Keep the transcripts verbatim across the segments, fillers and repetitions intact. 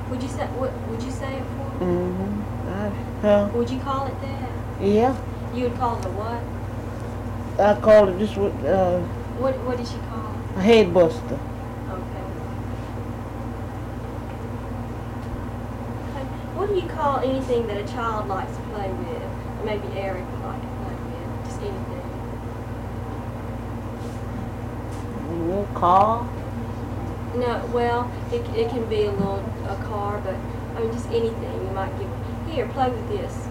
Would you say what? Would you say it for? Mm-hmm. I, huh? Would you call it that? Yeah. You would call it a what? I call it just what uh, What What did she call it? a head buster. Okay. Okay. What do you call anything that a child likes to play with? Maybe Eric would like to play with. Just anything. Little car. No, well, it, it can be a little a car, but I mean just anything. You might give here, play with this,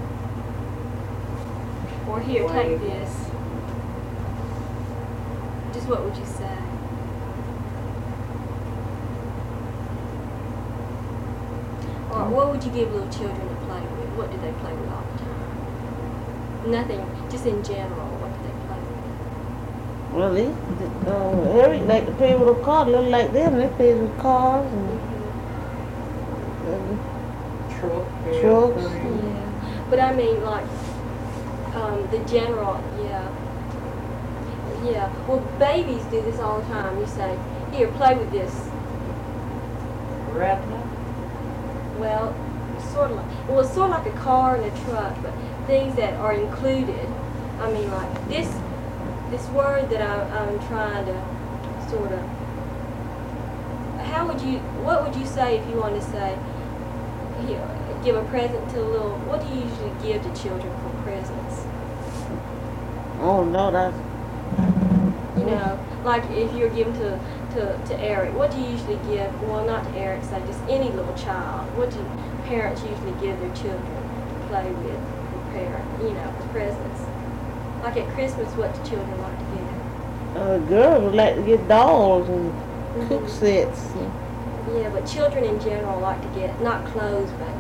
or here, Play. take this. Just what would you say? Or what would you give little children to play with? What do they play with all the time? Nothing. Just in general, what do they play with? Well, they, uh, Eric like to play with a car. Look like them. They play with cars and, and Truck. trucks. Yeah, but I mean like um, the general, yeah, yeah. Well, babies do this all the time. You say, "Here, play with this." Right now. Well, sort of like, well, it's sort of like a car and a truck, but things that are included. I mean, like this, this word that I, I'm trying to sort of. How would you? What would you say if you wanted to say? Here, give a present to a little. What do you usually give to children for presents? Oh no, that's You know, like if you're giving to, to, to Eric, what do you usually give? Well, not to Eric, say just any little child. What do parents usually give their children to play with for parent, you know, for presents? Like at Christmas, what do children like to get? uh, girls would like to get dolls and cook Mhm. sets. And, Yeah, but children in general like to get, not clothes, but,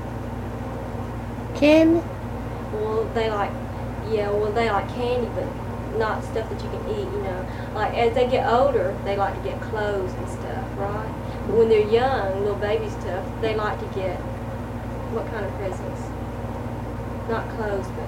candy. well, they like, yeah, well, they like candy, but not stuff that you can eat, you know. Like as they get older, they like to get clothes and stuff, right? But when they're young, little baby stuff, they like to get what kind of presents? Not clothes, but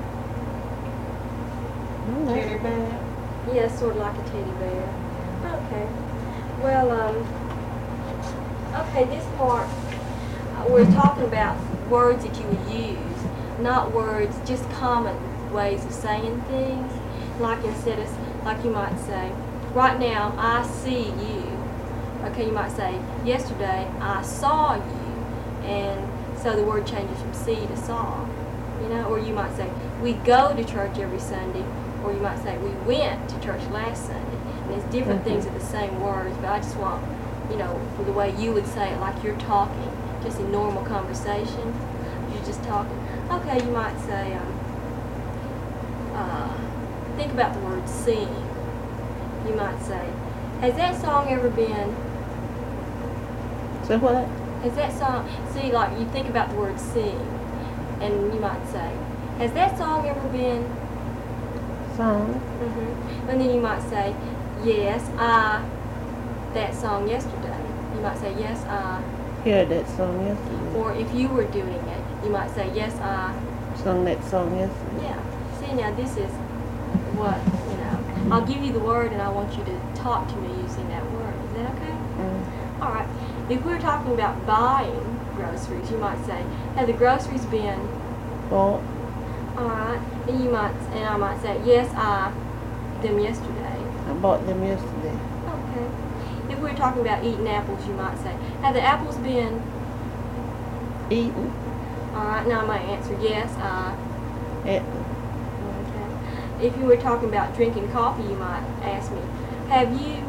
Mm, that's- Teddy bear. yeah, sort of like a teddy bear. Okay. Well, um, okay, this part uh, we're talking about words that you would use, not words, just common ways of saying things. Like instead of, like you might say, right now I see you. Okay, you might say, yesterday I saw you. And so the word changes from see to saw. You know, or you might say, we go to church every Sunday. Or you might say, we went to church last Sunday. And it's different Mhm. things are the same words, but I just want, you know, for the way you would say it, like you're talking, just in normal conversation. You're just talking. Okay, you might say, um, uh, think about the word sing. You might say, has that song ever been, Say what? has that song, see, like you think about the word sing, and you might say, has that song ever been, Song. mm-hmm. And then you might say, yes, I, that song yesterday. You might say, yes, I, Heard that song yesterday. or if you were doing it, you might say, yes, I, Sung that song yesterday. yeah. See, now this is what, you know, I'll give you the word and I want you to talk to me using that word. Is that okay? Mm. All right. If we're talking about buying groceries, you might say, have the groceries been, Bought. all right, and you might, and I might say, yes, I, them yesterday. I bought them yesterday. Okay. If we're talking about eating apples, you might say, have the apples been, Eaten. all right, now I might answer, yes, I, At okay. If you were talking about drinking coffee, you might ask me, have you,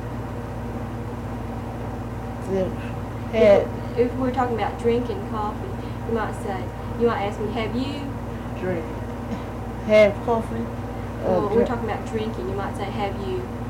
the had if we're talking about drinking coffee, you might say, you might ask me, have you, drink. Have coffee. Uh, well, we're drink. talking about drinking, you might say, have you